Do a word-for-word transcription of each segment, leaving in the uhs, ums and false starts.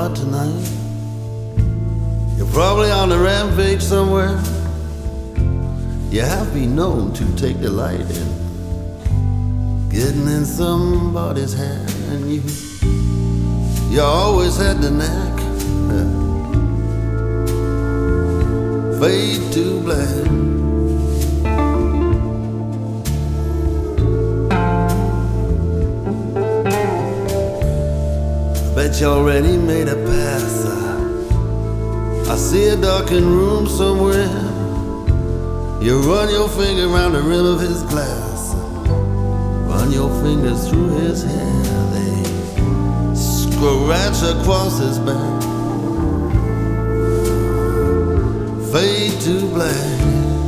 out tonight. You're probably on a rampage somewhere. You have been known to take delight in getting in somebody's hand, and you you always had the knack. Fade to black. Bet you already made a pass. I see a darkened room somewhere. You run your finger around the rim of his glass, run your fingers through his hair. They scratch across his back. Fade to black.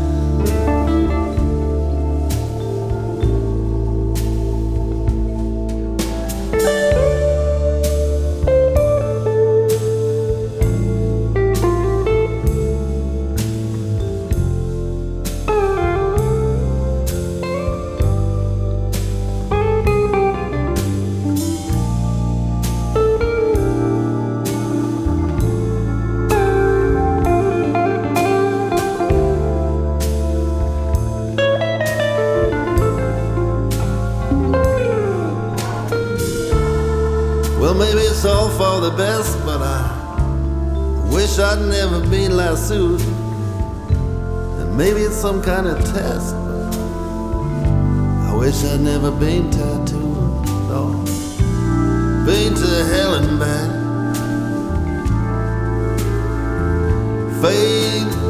Well, maybe it's all for the best, but I wish I'd never been lassoed. And maybe it's some kind of test, but I wish I'd never been tattooed. Oh, been to hell and back. Fade